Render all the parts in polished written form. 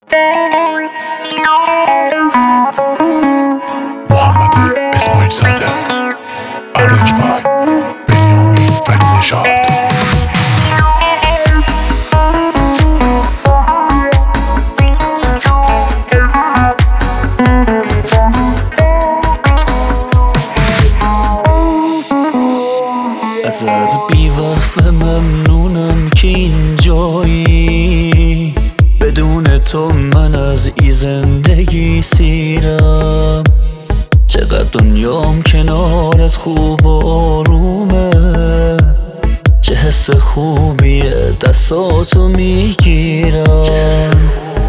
محمد اسماعیل زاده ارنج بای بنیامین ولی نژاد. ازت بی‌وقفه ممنونم که اینجایی، بدون تو من از این زندگی سیرم. چقدر دنیام کنارت خوب و آرومه، چه حس خوبیه دستاتو میگیرم.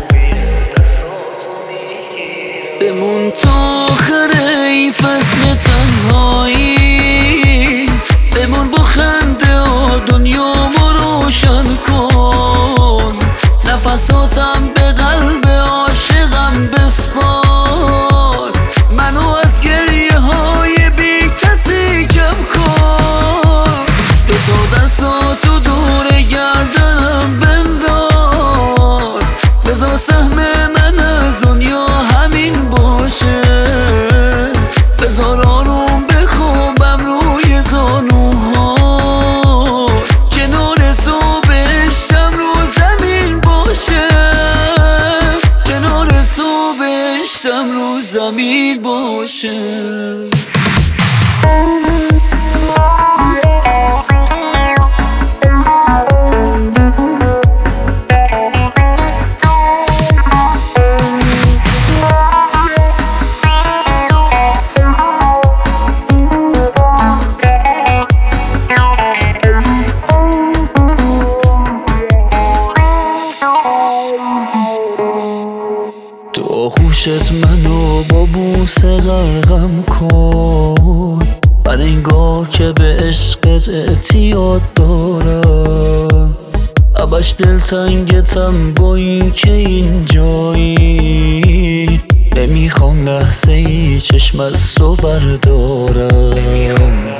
بمون تا آخر این فصل تنهایی، بمون با خنده و دنیامو روشن کن. نفساتم به قلب عاشقم بسپار، منو از گریه های بی کسی کم کن. دوتا دستاتو دور گردنم بنداز، بذار سهم من از دنیا همین باشه. بذار آروم بخوابم روی زانوها، کنار تو بهشتم رو زمین باشه. کنار تو بهشتم رو زمین باشه. تو آغوشت منو با بوسه غرقم کن، من انگار که به عشقت اعتیاد دارم. ابش دلتنگتم با این که اینجایی، نمیخوام لحظه ای چشم از تو بردارم.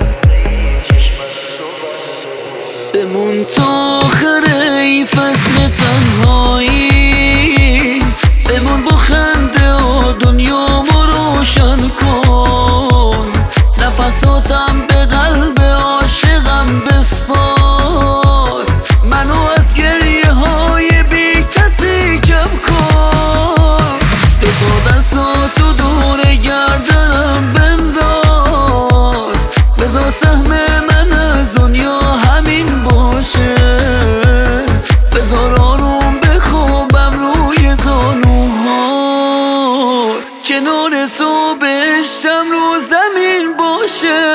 بمون تا آخر این فصل تنهایی، بمون با خنده و دنیامو روشن کن. نفساتم به قلب عاشقم بسپار، منو از گریه های بی کسی کم کن. دوتا دستاتو دور گردنم بنداز، بذار سهم من از دنیا همین باشه. بذار آروم بخوابم روی زانوها، کنار تو بهشتم رو زمین باشه.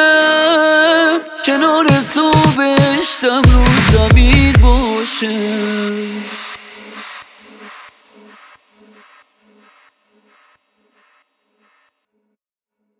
کنار تو بهشتم رو زمین باشه.